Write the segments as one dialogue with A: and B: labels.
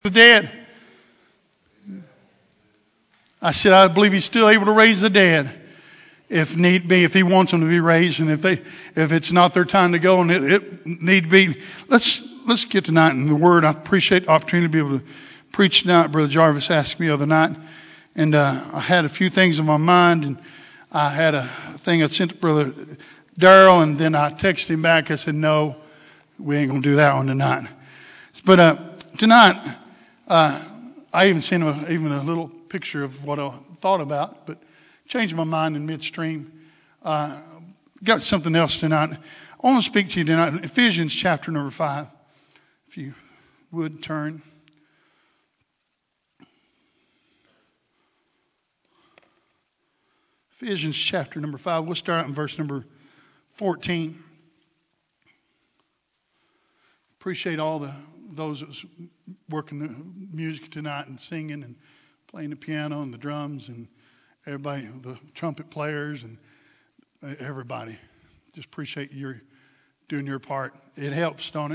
A: The dead. I said, I believe he's still able to raise the dead if need be, if he wants them to be raised, and if it's not their time to go and it need be. Let's get tonight in the Word. I appreciate the opportunity to be able to preach tonight. Brother Jarvis asked me the other night, and I had a few things in my mind, and I had a thing I sent to Brother Darrell, and then I texted him back. I said, no, we ain't going to do that one tonight. But tonight, I even sent him even a little picture of what I thought about, but changed my mind in midstream. Got something else tonight. I want to speak to you tonight in Ephesians chapter number 5. If you would turn. Ephesians chapter number 5. We'll start in verse number 14. Appreciate all those that was working the music tonight and singing and playing the piano and the drums and everybody, the trumpet players and everybody. Just appreciate your doing your part. It helps, don't it?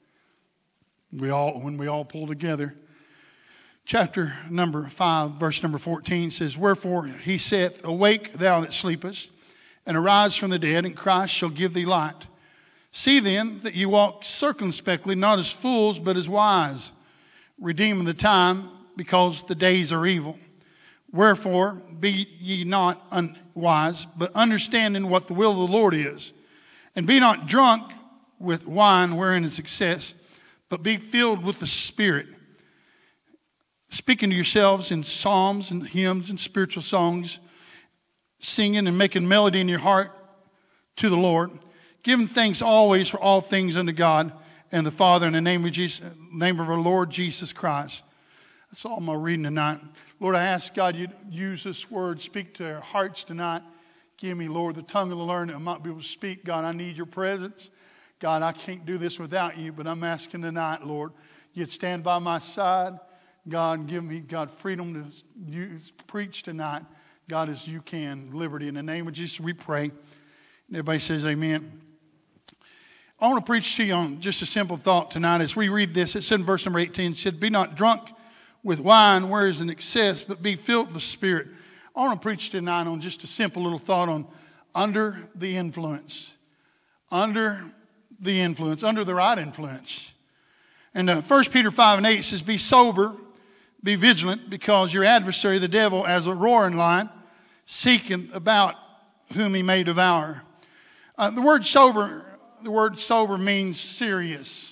A: When we all pull together. Chapter number 5, verse number 14 says, Wherefore he saith, Awake thou that sleepest, and arise from the dead, and Christ shall give thee light. See then that you walk circumspectly, not as fools, but as wise, redeeming the time, because the days are evil. Wherefore be ye not unwise, but understanding what the will of the Lord is. And be not drunk with wine wherein is excess, but be filled with the Spirit, speaking to yourselves in psalms and hymns and spiritual songs, singing and making melody in your heart to the Lord, giving thanks always for all things unto God and the Father in the name of Jesus, name of our Lord Jesus Christ. That's all I'm reading tonight. Lord, I ask God you use this word, speak to our hearts tonight. Give me, Lord, the tongue of the learned that I might be able to speak. God, I need your presence. God, I can't do this without you, but I'm asking tonight, Lord, you'd stand by my side. God, give me, God, freedom to preach tonight. God, as you can, liberty. In the name of Jesus, we pray. And everybody says amen. I want to preach to you on just a simple thought tonight. As we read this, it said in verse number 18, it said, Be not drunk with wine where is an excess, but be filled with the Spirit. I want to preach tonight on just a simple little thought on under the influence. Under the influence, under the right influence. And 1 Peter 5 and 8 says, Be sober, be vigilant, because your adversary, the devil, as a roaring lion, seeking about whom he may devour. The word sober means serious,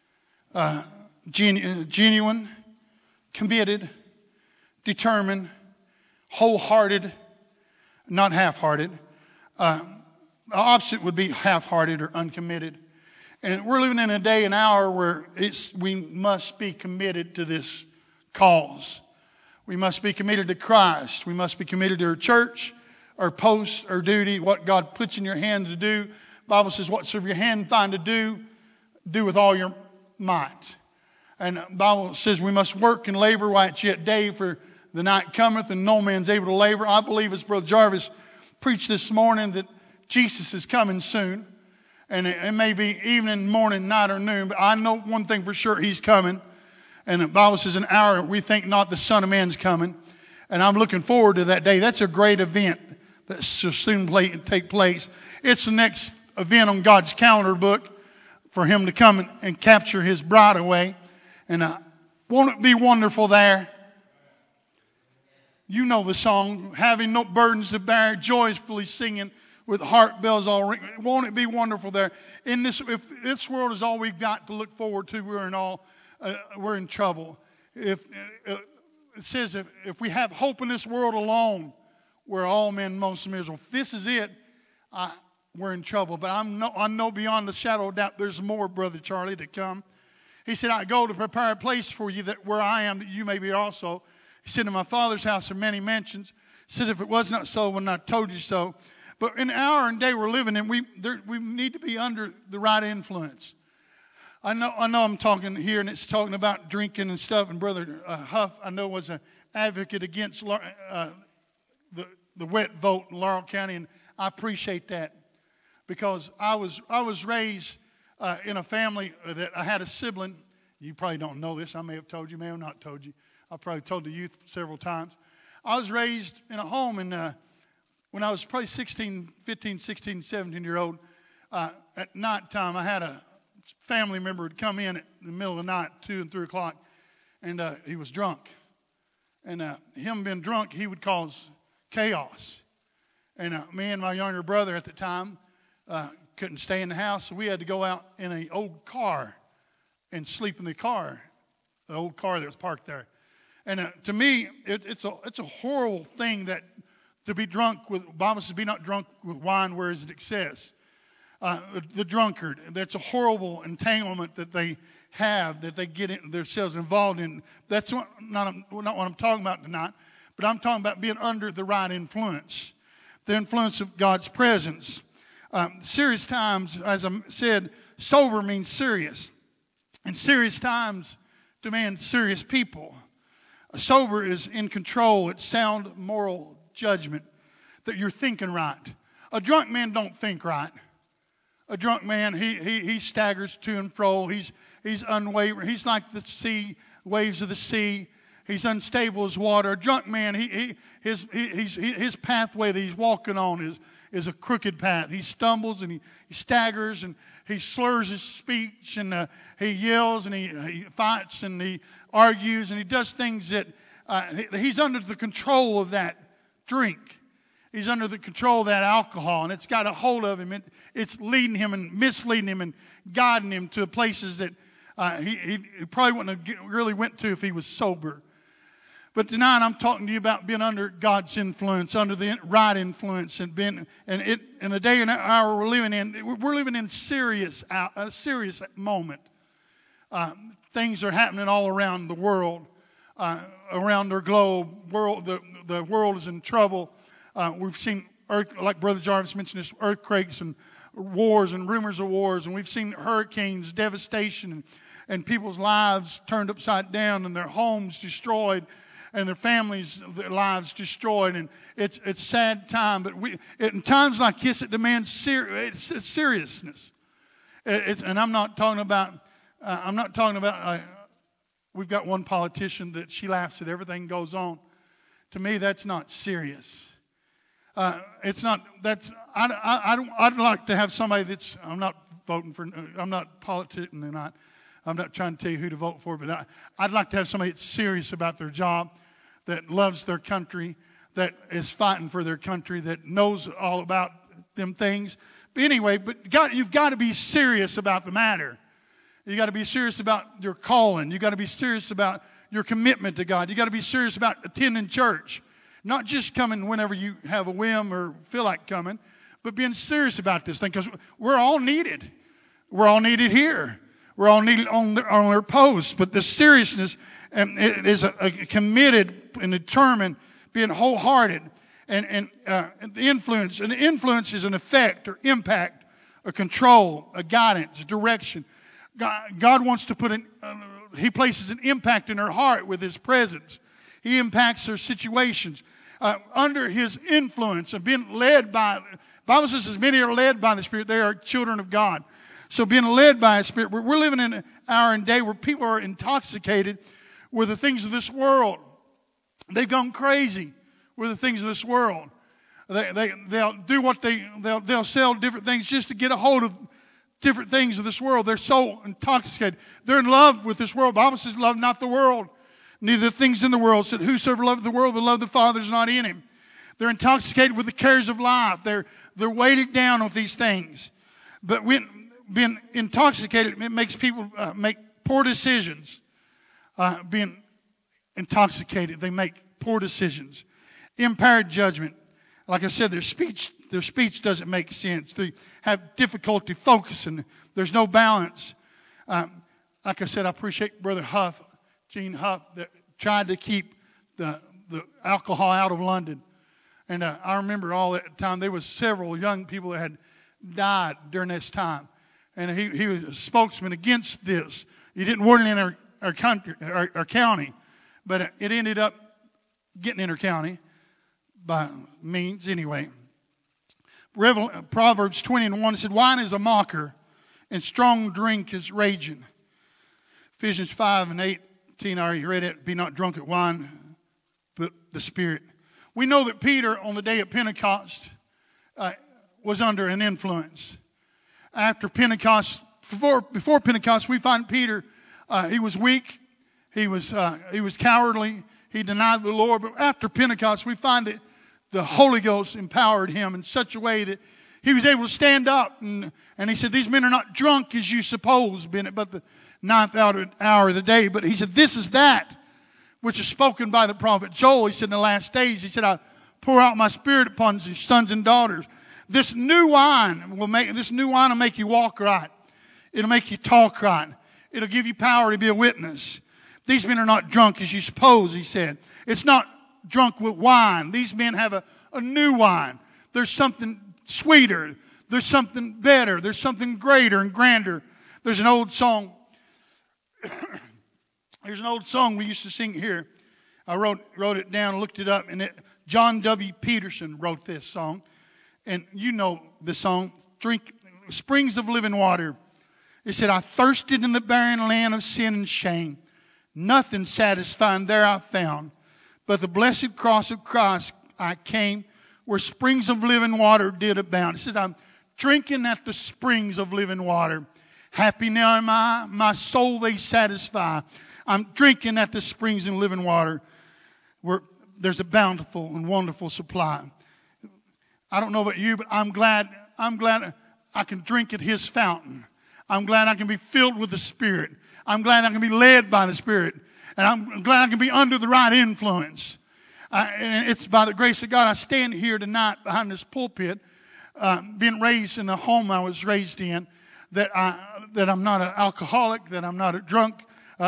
A: genuine, committed, determined, wholehearted, not half-hearted. The opposite would be half-hearted or uncommitted. And we're living in a day and hour where we must be committed to this cause. We must be committed to Christ. We must be committed to our church, our post, our duty, what God puts in your hand to do. The Bible says, whatsoever your hand find to do, do with all your might. And the Bible says we must work and labor while it's yet day, for the night cometh and no man's able to labor. I believe, as Brother Jarvis preached this morning, that Jesus is coming soon. And it may be evening, morning, night, or noon, but I know one thing for sure, he's coming. And the Bible says an hour we think not the Son of Man's coming. And I'm looking forward to that day. That's a great event that shall soon take place. It's the next event on God's calendar book for him to come and capture his bride away. And won't it be wonderful there? You know the song, having no burdens to bear, joyfully singing with heart bells all ring. Won't it be wonderful there? If this world is all we've got to look forward to, we're in trouble. It says if we have hope in this world alone, we're all men most miserable. If this is it, we're in trouble. But I know beyond the shadow of doubt there's more, Brother Charlie, to come. He said, I go to prepare a place for you that where I am, that you may be also. He said, in my Father's house are many mansions. He said, if it was not so, I would not have told you so. But in the hour and day we're living in, we need to be under the right influence. I know I'm talking here, and it's talking about drinking and stuff. And Brother Huff, I know, was an advocate against the wet vote in Laurel County, and I appreciate that because I was raised in a family that I had a sibling, You probably don't know this. I may have told you, may have not told you. I've probably told the youth several times. I was raised in a home, and when I was probably 15, 16, 17-year-old, at night time, I had a family member would come in at the middle of the night, 2 and 3 o'clock, and he was drunk. And him being drunk, he would cause chaos. And me and my younger brother at the time couldn't stay in the house, so we had to go out in an old car and sleep in the car, the old car that was parked there. And to me, it's a horrible thing that to be drunk with, the Bible says, be not drunk with wine whereas it excess. The drunkard, that's a horrible entanglement that they have, that they get themselves involved in. That's not what I'm talking about tonight, but I'm talking about being under the right influence, the influence of God's presence. Serious times, as I said, sober means serious. And serious times demand serious people. Sober is in control. It's sound moral judgment, that you're thinking right. A drunk man don't think right. A drunk man, he staggers to and fro. He's unwavering. He's like the sea, waves of the sea. He's unstable as water. A drunk man, his pathway that he's walking on is a crooked path. He stumbles and he staggers and he slurs his speech and he yells and he fights and he argues and he does things that he's under the control of that drink. He's under the control of that alcohol, and it's got a hold of him. It's leading him and misleading him and guiding him to places that he probably wouldn't have really went to if he was sober. But tonight I'm talking to you about being under God's influence, under the right influence, and in the day and hour we're living in. We're living in a serious moment. Things are happening all around the world, around our globe. The world is in trouble. We've seen, like Brother Jarvis mentioned, this earthquakes and wars and rumors of wars, and we've seen hurricanes, devastation, and people's lives turned upside down, and their homes destroyed, and their families' their lives destroyed, and it's a sad time. But in times like this, it demands seriousness. And I'm not talking about. We've got one politician that she laughs at everything goes on. To me, that's not serious. It's not. That's. I'd like to have somebody that's. I'm not voting for. I'm not politicking or not. I'm not trying to tell you who to vote for, but I'd like to have somebody that's serious about their job, that loves their country, that is fighting for their country, that knows all about them things. But anyway, you've got to be serious about the matter. You got to be serious about your calling. You got to be serious about your commitment to God. You got to be serious about attending church. Not just coming whenever you have a whim or feel like coming, but being serious about this thing, because we're all needed. We're all needed here. We're all needed on their posts. But the seriousness it is a committed and determined, being wholehearted, and the influence. And the influence is an effect or impact, a control, a guidance, a direction. God wants to He places an impact in her heart with His presence. He impacts her situations. Under His influence and being led by, the Bible says, as many are led by the Spirit, they are children of God. So being led by His Spirit, we're living in an hour and day where people are intoxicated with the things of this world. They've gone crazy with the things of this world. They'll do what they'll sell different things just to get a hold of different things of this world. They're so intoxicated. They're in love with this world. The Bible says, love not the world, neither the things in the world. It said, whosoever loveth the world, the love of the Father is not in him. They're intoxicated with the cares of life. They're weighted down with these things. But when being intoxicated, it makes people make poor decisions. Being intoxicated, they make poor decisions. Impaired judgment. Like I said, their speech doesn't make sense. They have difficulty focusing. There's no balance. Like I said, I appreciate Brother Huff, Gene Huff, that tried to keep the alcohol out of London. And I remember all that time, there was several young people that had died during this time. And he was a spokesman against this. He didn't want it in our county, but it ended up getting in our county by means anyway. Proverbs 20:1 said, wine is a mocker, and strong drink is raging. Ephesians 5 and 18, I already read it. Be not drunk at wine, but the Spirit. We know that Peter, on the day of Pentecost, was under an influence. After Pentecost, before Pentecost, we find Peter, he was weak, he was cowardly, he denied the Lord. But after Pentecost, we find that the Holy Ghost empowered him in such a way that he was able to stand up. And he said, these men are not drunk as you suppose, being but the ninth hour of the day. But he said, this is that which is spoken by the prophet Joel. He said, in the last days, he said, I'll pour out my Spirit upon your sons and daughters. This new wine will make you walk right. It'll make you talk right. It'll give you power to be a witness. These men are not drunk as you suppose, he said. It's not drunk with wine. These men have a new wine. There's something sweeter. There's something better. There's something greater and grander. There's an old song. There's an old song we used to sing here. I wrote it down, looked it up, and John W. Peterson wrote this song. And you know the song, Drink Springs of Living Water. It said, I thirsted in the barren land of sin and shame. Nothing satisfying there I found. But the blessed cross of Christ I came, where springs of living water did abound. It says, I'm drinking at the springs of living water. Happy now am I, my soul they satisfy. I'm drinking at the springs of living water, where there's a bountiful and wonderful supply. I don't know about you, but I'm glad I can drink at His fountain. I'm glad I can be filled with the Spirit. I'm glad I can be led by the Spirit. And I'm glad I can be under the right influence. And it's by the grace of God I stand here tonight behind this pulpit, being raised in the home I was raised in, that I'm not an alcoholic, that I'm not a drunk,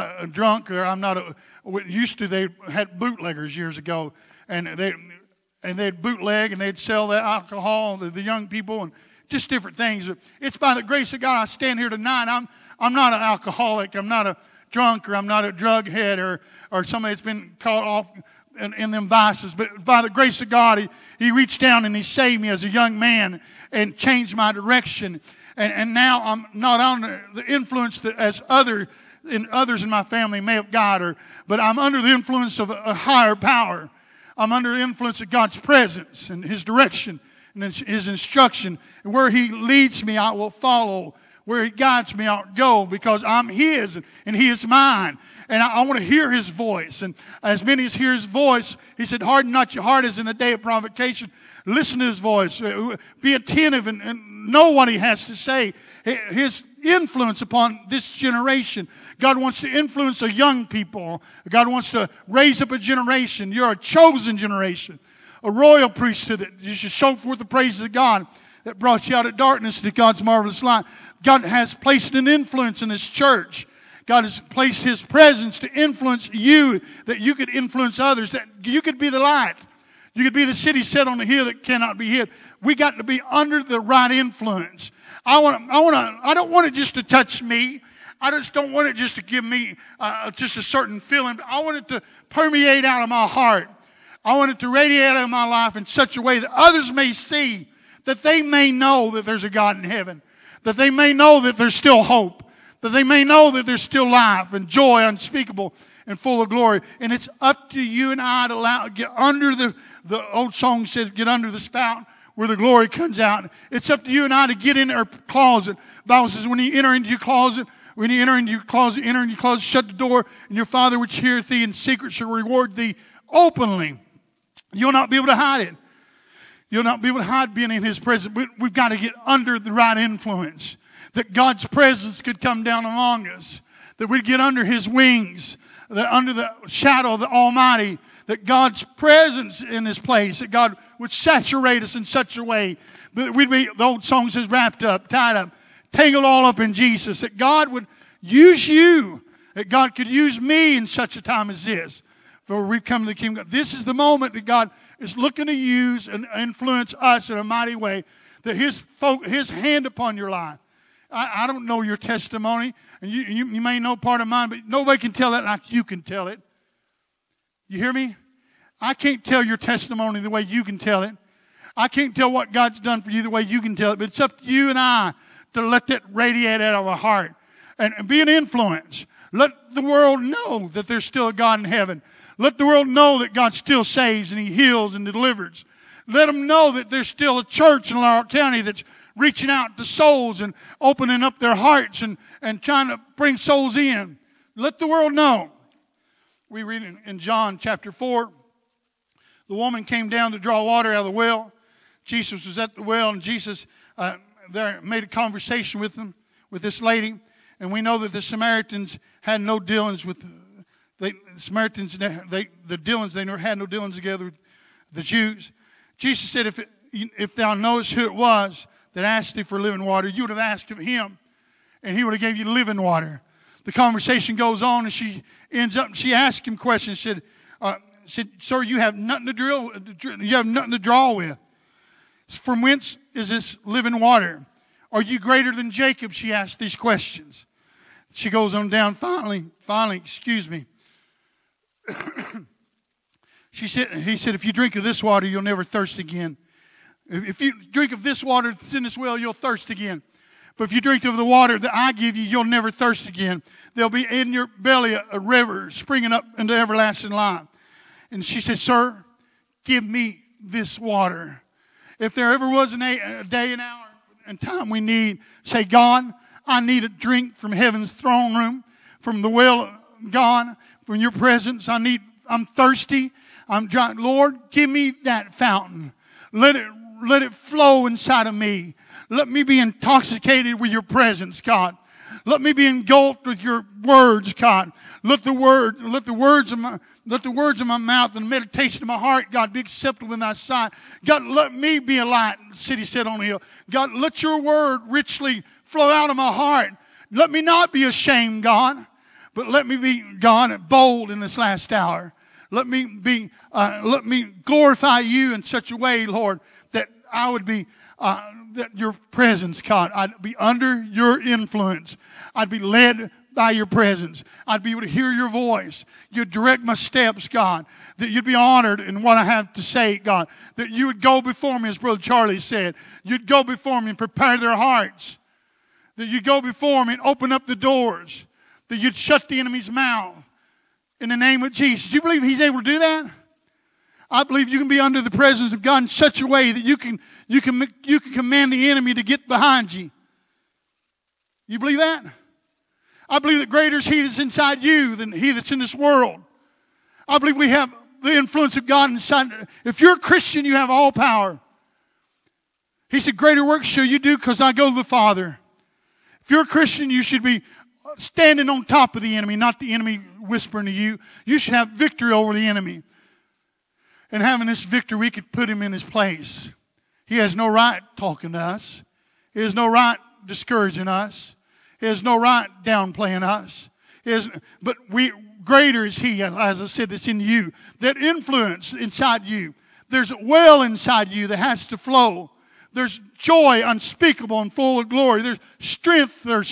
A: or I'm not a. Used to, they had bootleggers years ago, and they'd bootleg and they'd sell that alcohol to the young people and just different things. It's by the grace of God I stand here tonight. I'm not an alcoholic. I'm not a drunk, or I'm not a drug head, or somebody that's been caught off in them vices. But by the grace of God, He reached down and He saved me as a young man and changed my direction. And now I'm not under the influence that as others in my family may have got, but I'm under the influence of a higher power. I'm under the influence of God's presence and His direction and His instruction. And where He leads me, I will follow. Where He guides me, I'll go, because I'm His and He is mine. And I want to hear His voice. And as many as hear His voice, He said, harden not your heart as in the day of provocation. Listen to His voice. Be attentive and know what He has to say. His influence upon this generation. God wants to influence a young people. God wants to raise up a generation. You're a chosen generation. A royal priesthood that you should show forth the praises of God that brought you out of darkness to God's marvelous light. God has placed an influence in His church. God has placed His presence to influence you, that you could influence others, that you could be the light. You could be the city set on the hill that cannot be hid. We got to be under the right influence. I don't want it just to touch me. I just don't want it just to give me just a certain feeling. I want it to permeate out of my heart. I want it to radiate out of my life in such a way that others may see, that they may know that there's a God in heaven, that they may know that there's still hope, that they may know that there's still life and joy unspeakable and full of glory. And it's up to you and I to get under the old song says, get under the spout where the glory comes out. It's up to you and I to get in our closet. The Bible says when you enter into your closet, shut the door, and your Father which heareth thee in secret shall reward thee openly. You'll not be able to hide it. You'll not be able to hide being in His presence. We've got to get under the right influence. That God's presence could come down among us. That we'd get under His wings. That under the shadow of the Almighty. That God's presence in this place. That God would saturate us in such a way. That we'd be, the old song says, wrapped up, tied up, tangled all up in Jesus. That God would use you. That God could use me in such a time as this. For we've come to the kingdom. This is the moment that God is looking to use and influence us in a mighty way. That His hand upon your life. I don't know your testimony, and you may know part of mine, but nobody can tell it like you can tell it. You hear me? I can't tell your testimony the way you can tell it. I can't tell what God's done for you the way you can tell it, but it's up to you and I to let that radiate out of our heart and be an influence. Let the world know that there's still a God in heaven. Let the world know that God still saves and He heals and delivers. Let them know that there's still a church in Laurel County that's reaching out to souls and opening up their hearts and trying to bring souls in. Let the world know. We read in John chapter 4, the woman came down to draw water out of the well. Jesus was at the well, and Jesus there made a conversation with this lady. And we know that the Samaritans had no dealings with the Samaritans. The dealings, they never had no dealings together with the Jews. Jesus said, if thou knowest who it was that asked thee for living water, you would have asked of him, and he would have gave you living water. The conversation goes on, and she asked him questions. Said, sir, you have nothing to draw with. From whence is this living water? Are you greater than Jacob? She asked these questions. She goes on down finally, excuse me. He said, if you drink of this water, you'll never thirst again. If you drink of this water that's in this well, you'll thirst again. But if you drink of the water that I give you, you'll never thirst again. There'll be in your belly a river springing up into everlasting life. And she said, sir, give me this water. If there ever was a day, an hour, and time we need, say, God, I need a drink from heaven's throne room, from the well, God, from your presence. I'm thirsty. I'm dry. Lord, give me that fountain. Let it flow inside of me. Let me be intoxicated with your presence, God. Let me be engulfed with your words, God. Let the words of my mouth and the meditation of my heart, God, be acceptable in thy sight. God, let me be a light, city set on a hill. God, let your word richly flow out of my heart. Let me not be ashamed, God, but let me be, God, bold in this last hour. Let me glorify you in such a way, Lord, that I would be, that your presence, God, I'd be under your influence. I'd be led by your presence. I'd be able to hear your voice. You'd direct my steps, God. That you'd be honored in what I have to say, God. That you would go before me, as Brother Charlie said. You'd go before me and prepare their hearts. That you'd go before me and open up the doors. That you'd shut the enemy's mouth. In the name of Jesus. Do you believe He's able to do that? I believe you can be under the presence of God in such a way that you can command the enemy to get behind you. You believe that? I believe that greater is He that's inside you than he that's in this world. I believe we have the influence of God inside. If you're a Christian, you have all power. He said, greater works shall you do because I go to the Father. If you're a Christian, you should be standing on top of the enemy, not the enemy whispering to you. You should have victory over the enemy. And having this victory, we could put him in his place. He has no right talking to us. He has no right discouraging us. He has no right downplaying us. But greater is He, as I said, that's in you. That influence inside you. There's a well inside you that has to flow. There's joy unspeakable and full of glory. There's strength. There's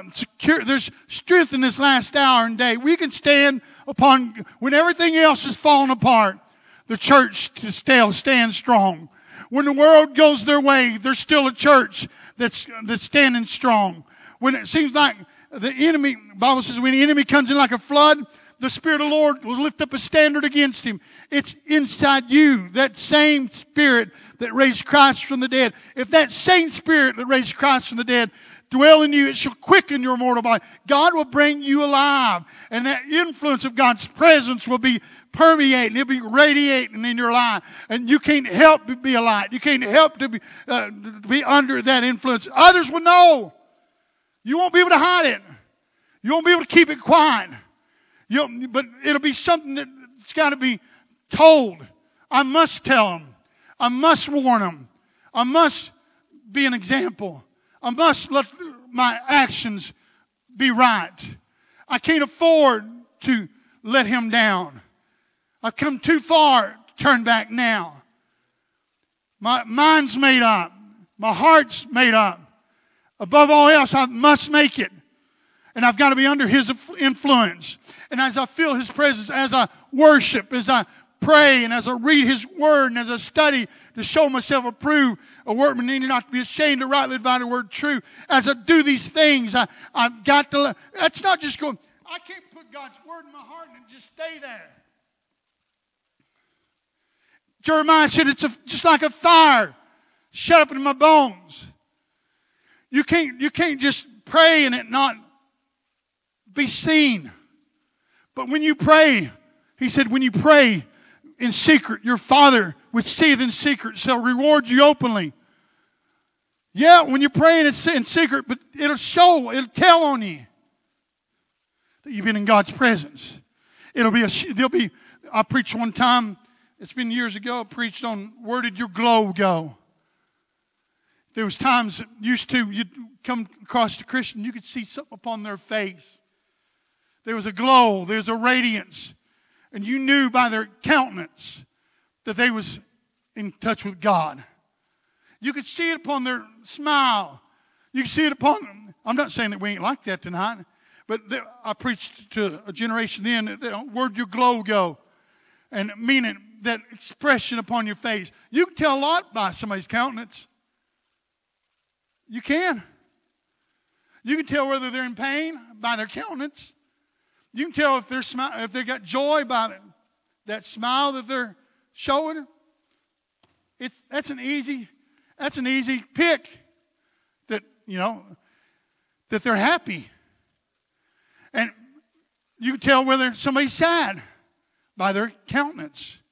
A: strength in this last hour and day. We can stand upon, when everything else is falling apart, the church still stands strong. When the world goes their way, there's still a church that's standing strong. When it seems like the enemy, the Bible says when the enemy comes in like a flood, the Spirit of the Lord will lift up a standard against him. It's inside you, that same Spirit that raised Christ from the dead. If that same Spirit that raised Christ from the dead dwell in you, it shall quicken your mortal body. God will bring you alive. And that influence of God's presence will be permeating. It'll be radiating in your life. And you can't help but be a light. You can't help to be under that influence. Others will know. You won't be able to hide it. You won't be able to keep it quiet. But it'll be something that's got to be told. I must tell them. I must warn them. I must be an example. I must let my actions be right. I can't afford to let him down. I've come too far to turn back now. My mind's made up. My heart's made up. Above all else, I must make it. And I've got to be under His influence. And as I feel His presence, as I worship, as I pray, and as I read His Word, and as I study to show myself approved, a workman needing not to be ashamed to rightly divide the word true. As I do these things, I've got to, that's not just going, I can't put God's word in my heart and just stay there. Jeremiah said, it's just like a fire shut up in my bones. You can't just pray and it not be seen. But when you pray, he said, when you pray in secret, your Father which seeth in secret shall reward you openly. Yeah, when you're praying in secret, but it'll tell on you that you've been in God's presence. I preached one time, it's been years ago, I preached on where did your glow go? There was times you'd come across a Christian, you could see something upon their face. There was a glow, there was a radiance. And you knew by their countenance that they was in touch with God. You could see it upon their smile. You could see it upon them. I'm not saying that we ain't like that tonight. But I preached to a generation then, where'd your glow go? And meaning that expression upon your face. You can tell a lot by somebody's countenance. You can. You can tell whether they're in pain by their countenance. You can tell if they got joy by that smile that they're showing. That's an easy pick that that they're happy. And you can tell whether somebody's sad by their countenance.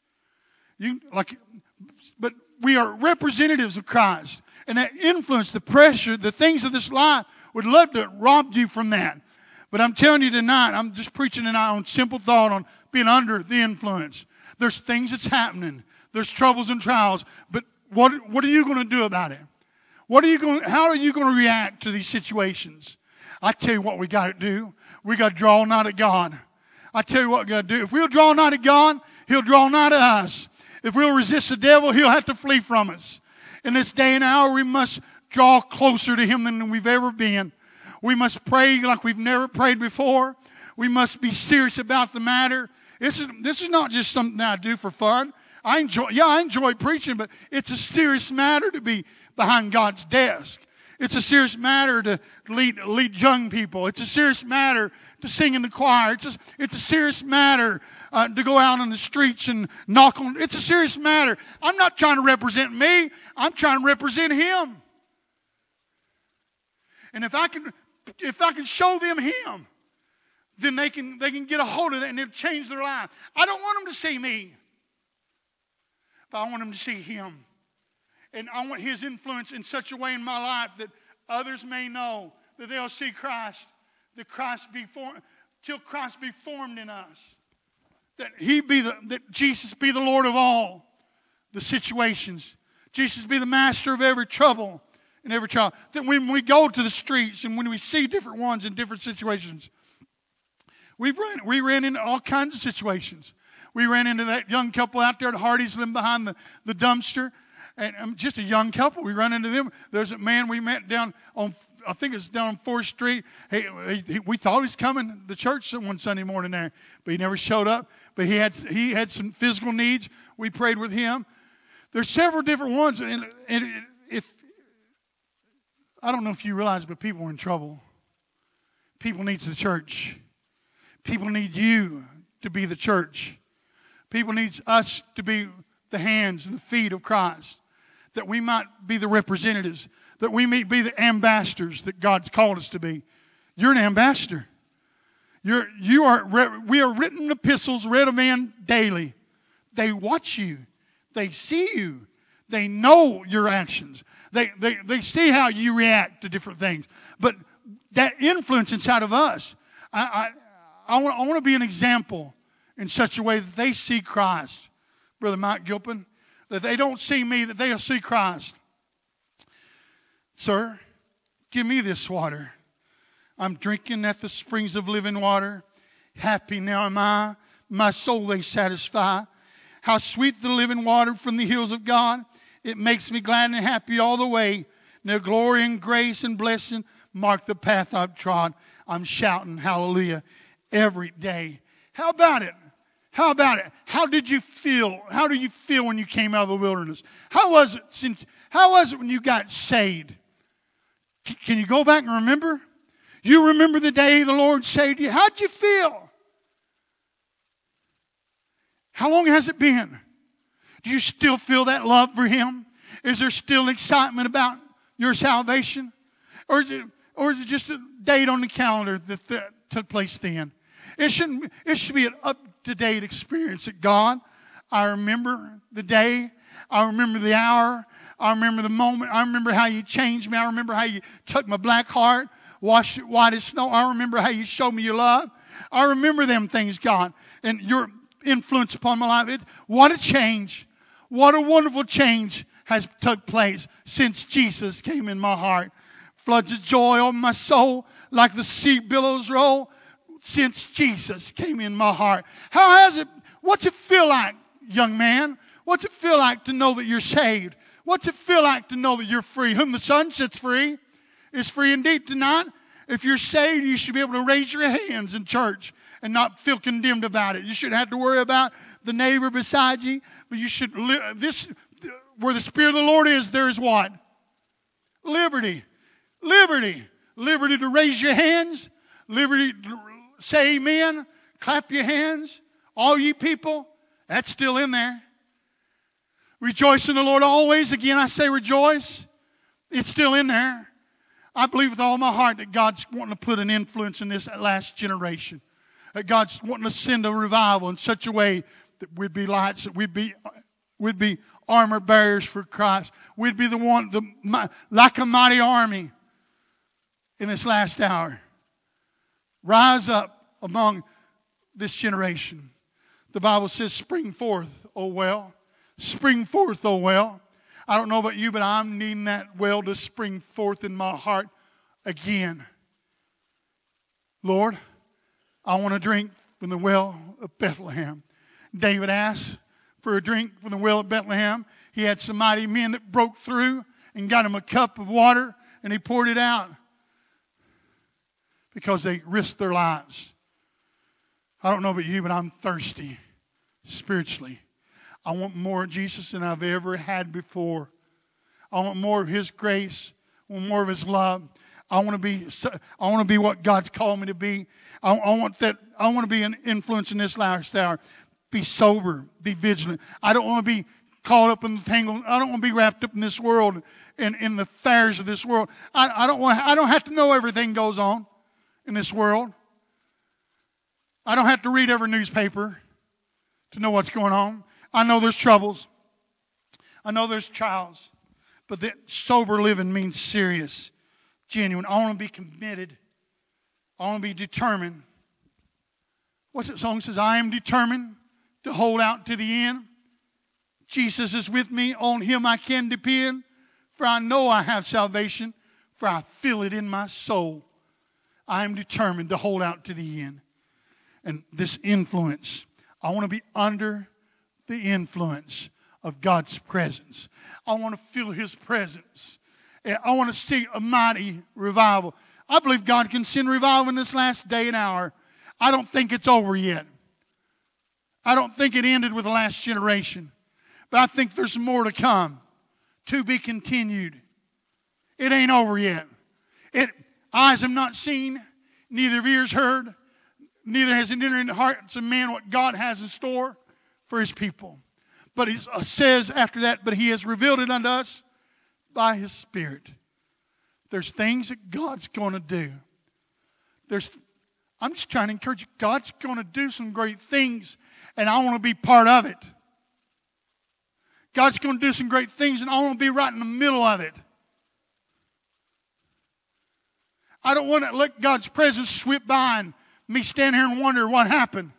A: But we are representatives of Christ. And that influence, the pressure, the things of this life would love to rob you from that. But I'm telling you tonight, I'm just preaching tonight on simple thought on being under the influence. There's things that's happening. There's troubles and trials. But what are you going to do about it? How are you going to react to these situations? I tell you what we got to do. We got to draw nigh to God. I tell you what we got to do. If we'll draw nigh to God, He'll draw nigh to us. If we'll resist the devil, he'll have to flee from us. In this day and hour, we must draw closer to Him than we've ever been. We must pray like we've never prayed before. We must be serious about the matter. This is not just something that I do for fun. I enjoy preaching, but it's a serious matter to be behind God's desk. It's a serious matter to lead young people. It's a serious matter to sing in the choir. It's a serious matter to go out on the streets and knock on. It's a serious matter. I'm not trying to represent me. I'm trying to represent Him. And if I can show them Him, then they can get a hold of that and it'll change their life. I don't want them to see me, but I want them to see Him. And I want His influence in such a way in my life that others may know that they'll see Christ, till Christ be formed in us. That Jesus be the Lord of all the situations. Jesus be the master of every trouble and every trial. That when we go to the streets and when we see different ones in different situations, we ran into all kinds of situations. We ran into that young couple out there at Hardy's living behind the dumpster. And just a young couple, we run into them. There's a man we met down on, I think it's down on 4th Street. We thought he was coming to church one Sunday morning there, but he never showed up. But he had some physical needs. We prayed with him. There's several different ones. And I don't know if you realize, but people are in trouble. People need the church. People need you to be the church. People need us to be the hands and the feet of Christ. That we might be the representatives. That we may be the ambassadors that God's called us to be. You're an ambassador. We are written epistles read of men daily. They watch you. They see you. They know your actions. They see how you react to different things. But that influence inside of us, I want to be an example in such a way that they see Christ. Brother Mike Gilpin, that they don't see me, that they'll see Christ. Sir, give me this water. I'm drinking at the springs of living water. Happy now am I, my soul they satisfy. How sweet the living water from the hills of God. It makes me glad and happy all the way. Now glory and grace and blessing mark the path I've trod. I'm shouting hallelujah every day. How about it? How about it? How did you feel? How do you feel when you came out of the wilderness? How was it when you got saved? Can you go back and remember? You remember the day the Lord saved you. How'd you feel? How long has it been? Do you still feel that love for Him? Is there still excitement about your salvation? Or is it just a date on the calendar that took place then? It should be an up-to-date experience at God. I remember the day. I remember the hour. I remember the moment. I remember how you changed me. I remember how you took my black heart, washed it white as snow. I remember how you showed me your love. I remember them things, God, and your influence upon my life. What a change. What a wonderful change has took place since Jesus came in my heart. Floods of joy on my soul like the sea billows roll since Jesus came in my heart. What's it feel like, young man? What's it feel like to know that you're saved? What's it feel like to know that you're free? Whom the Son sets free is free indeed. Tonight, if you're saved, you should be able to raise your hands in church and not feel condemned about it. You shouldn't have to worry about the neighbor beside you, but you should where the Spirit of the Lord is, there is what? Liberty. Liberty. Liberty to raise your hands. Liberty to say amen. Clap your hands. All you people, that's still in there. Rejoice in the Lord always. Again, I say rejoice. It's still in there. I believe with all my heart that God's wanting to put an influence in this last generation. That God's wanting to send a revival in such a way that we'd be lights, that we'd be armor bearers for Christ. We'd be like a mighty army in this last hour. Rise up among this generation. The Bible says, spring forth, O well. Spring forth, O well. I don't know about you, but I'm needing that well to spring forth in my heart again. Lord, I want to drink from the well of Bethlehem. David asked for a drink from the well of Bethlehem. He had some mighty men that broke through and got him a cup of water, and he poured it out because they risked their lives. I don't know about you, but I'm thirsty spiritually. I want more of Jesus than I've ever had before. I want more of His grace. I want more of His love. I want to be what God's called me to be. I want to be an influence in this last hour. Be sober. Be vigilant. I don't want to be caught up in the tangle. I don't want to be wrapped up in this world and in the affairs of this world. I don't have to know everything goes on in this world. I don't have to read every newspaper to know what's going on. I know there's troubles. I know there's trials. But that sober living means serious, genuine. I want to be committed. I want to be determined. What's that song says? I am determined to hold out to the end. Jesus is with me. On Him I can depend. For I know I have salvation. For I feel it in my soul. I am determined to hold out to the end. And this influence, I want to be under the influence of God's presence. I want to feel His presence. I want to see a mighty revival. I believe God can send revival in this last day and hour. I don't think it's over yet. I don't think it ended with the last generation. But I think there's more to come, to be continued. It ain't over yet. Eyes have not seen, neither have ears heard, neither has it entered into the hearts of men what God has in store for His people. But it says after that, but He has revealed it unto us by His Spirit. There's things that God's going to do. I'm just trying to encourage you. God's going to do some great things, and I want to be part of it. God's going to do some great things, and I want to be right in the middle of it. I don't want to let God's presence sweep by and me stand here and wonder what happened.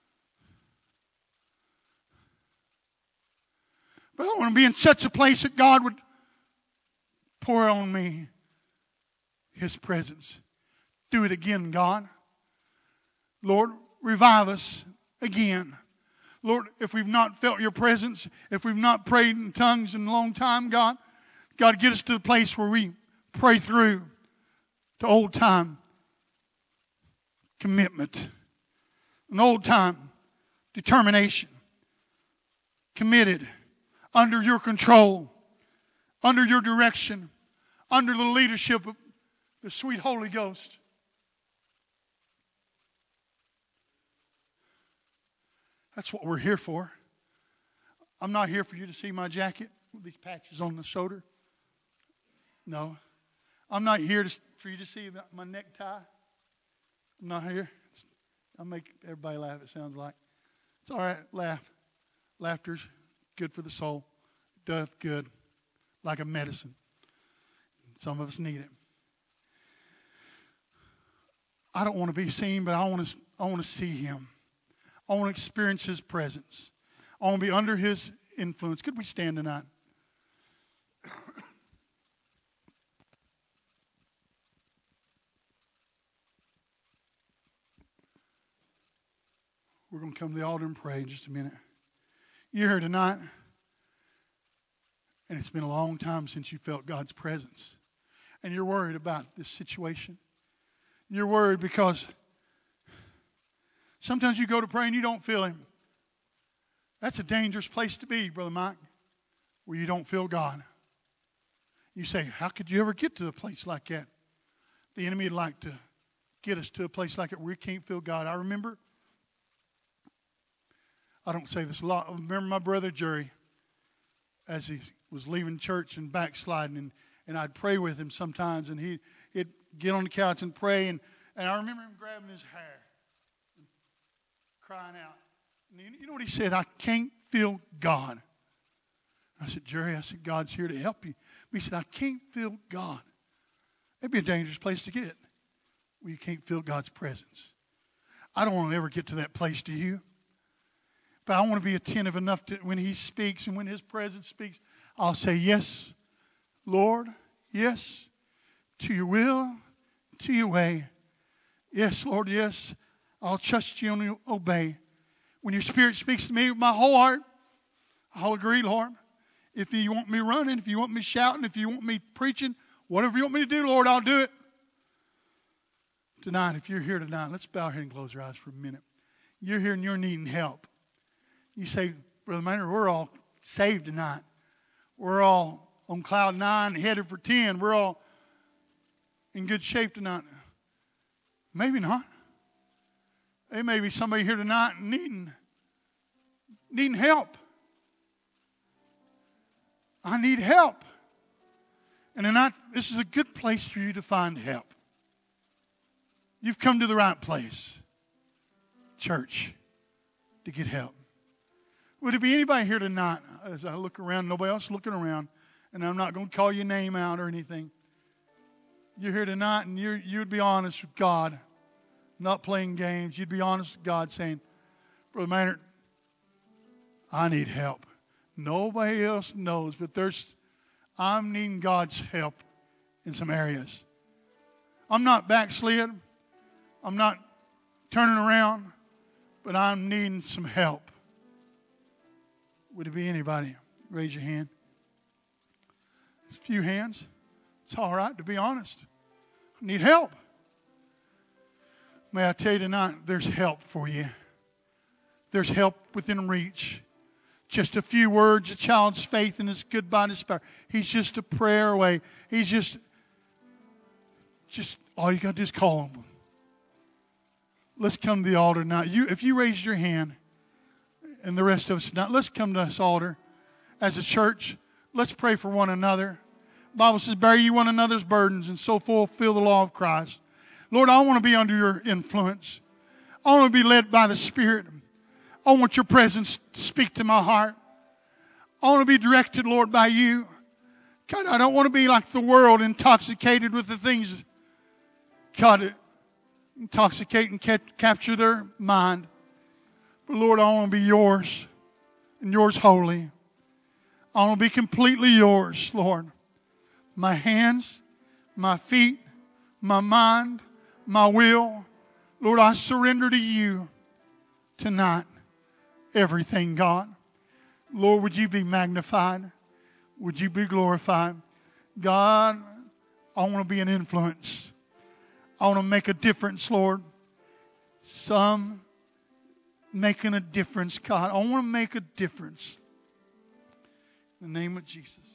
A: But I want to be in such a place that God would pour on me His presence. Do it again, God. Lord, revive us again. Lord, if we've not felt Your presence, if we've not prayed in tongues in a long time, God, get us to the place where we pray through to old time commitment, an old time determination, committed, under Your control, under Your direction, under the leadership of the sweet Holy Ghost. That's what we're here for. I'm not here for you to see my jacket with these patches on the shoulder. No. I'm not here for you to see my necktie. I'm not here. I'll make everybody laugh, it sounds like. It's all right, laugh. Laughter's good for the soul. Doth good, like a medicine. Some of us need it. I don't want to be seen, but I want to see Him. I want to experience His presence. I want to be under His influence. Could we stand tonight? We're going to come to the altar and pray in just a minute. You're here tonight, and it's been a long time since you felt God's presence. And you're worried about this situation. You're worried because sometimes you go to pray and you don't feel Him. That's a dangerous place to be, Brother Mike, where you don't feel God. You say, how could you ever get to a place like that? The enemy would like to get us to a place like that where we can't feel God. I remember, I don't say this a lot, I remember my brother Jerry as he was leaving church and backsliding, and I'd pray with him sometimes, and he'd get on the couch and pray, and I remember him grabbing his hair and crying out. And you know what he said? I can't feel God. I said, Jerry, God's here to help you. But he said, I can't feel God. That'd be a dangerous place to get where you can't feel God's presence. I don't want to ever get to that place, do you? But I want to be attentive enough to when He speaks and when His presence speaks, I'll say, yes, Lord, yes, to your will, to your way. Yes, Lord, yes, I'll trust you and obey. When your Spirit speaks to me with my whole heart, I'll agree, Lord. If you want me running, if you want me shouting, if you want me preaching, whatever you want me to do, Lord, I'll do it. Tonight, if you're here tonight, let's bow our head and close our eyes for a minute. You're here and you're needing help. You say, Brother Maynard, we're all saved tonight. We're all on cloud 9, headed for 10. We're all in good shape tonight. Maybe not. There may be somebody here tonight needing help. I need help. And tonight, this is a good place for you to find help. You've come to the right place, church, to get help. Would there be anybody here tonight, as I look around, nobody else looking around, and I'm not going to call your name out or anything. You're here tonight, and you'd be honest with God, not playing games. You'd be honest with God, saying, Brother Maynard, I need help. Nobody else knows, but I'm needing God's help in some areas. I'm not backslid. I'm not turning around, but I'm needing some help. Would it be anybody? Raise your hand. A few hands. It's all right to be honest. I need help. May I tell you tonight, there's help for you. There's help within reach. Just a few words, a child's faith and his goodbye to despair. He's just a prayer away. He's just all you got to do is call him. Let's come to the altar now. If you raised your hand, and the rest of us tonight, let's come to this altar as a church. Let's pray for one another. The Bible says, bear you one another's burdens and so fulfill the law of Christ. Lord, I want to be under your influence. I want to be led by the Spirit. I want your presence to speak to my heart. I want to be directed, Lord, by you. God, I don't want to be like the world, intoxicated with the things, God, that intoxicate and capture their mind. But Lord, I want to be yours and yours wholly. I want to be completely yours, Lord. My hands, my feet, my mind, my will. Lord, I surrender to you tonight. Everything, God. Lord, would you be magnified? Would you be glorified? God, I want to be an influence. I want to make a difference, Lord. Some making a difference, God. I want to make a difference. In the name of Jesus.